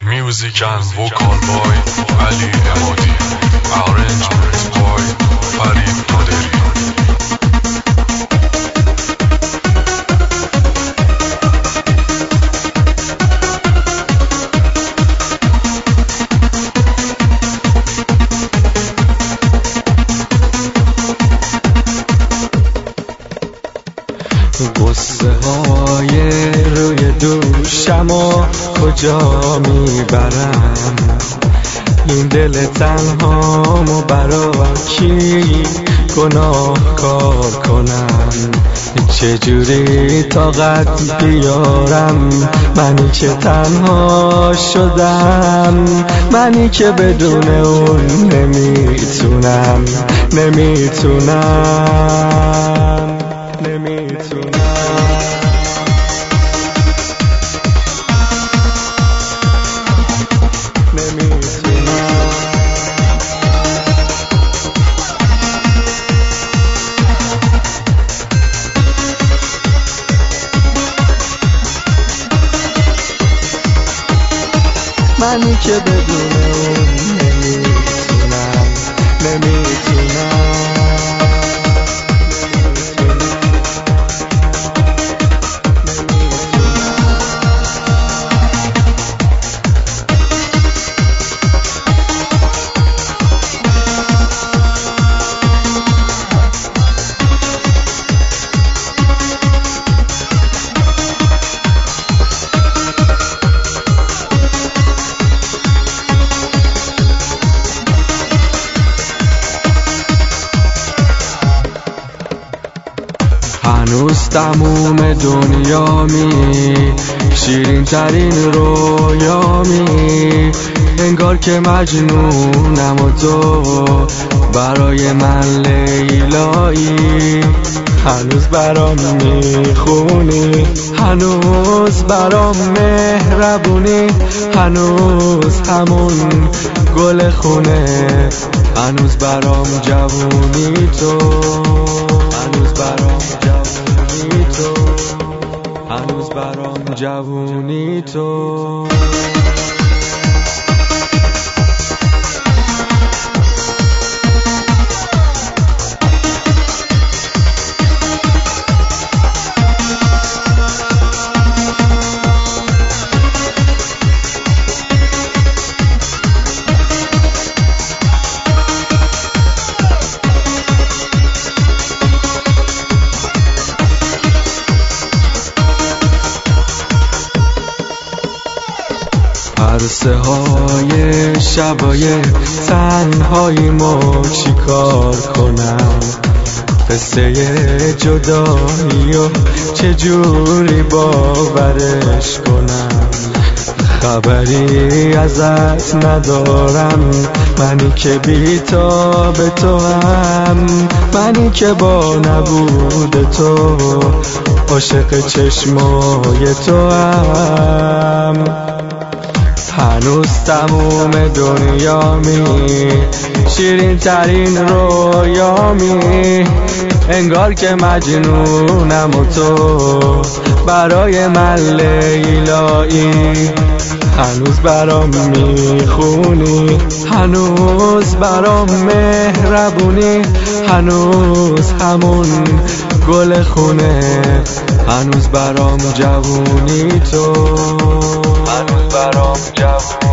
Music and vocal boy Ali Emadi. Arrangement boy Farid Qaderi. قصه های روی دوشم و کجا میبرم، این دل تنهامو برا کی گناهکار کنم، چجوری طاقت بیارم منی که تنها شدم، منی که بدون اون نمیتونم منی که بدون اون نمیتونم. هنوز تموم دنیامی، شیرین ترین رویامی، انگار که مجنونم و تو برای من لیلایی، هنوز برام میخونی، هنوز برام مهربونی، هنوز همون گل خونه، هنوز برام جوونی تو، هنوز برام جوونی تو. عرصه های شبای تنهایی ما چیکار کنم، قصه جدایی و چجوری باورش کنم، خبری ازت ندارم، منی که بی‌تاب تو هم، منی که با نبود تو عاشق چشمای تو هم، هنوز تموم دنیامی، شیرین ترین رویامی، انگار که مجنونم و تو برای من لیلایی، هنوز برام میخونی، هنوز برام مهربونی، هنوز همون گل خونه، هنوز برام جوونی تو، هنوز برام جوونی.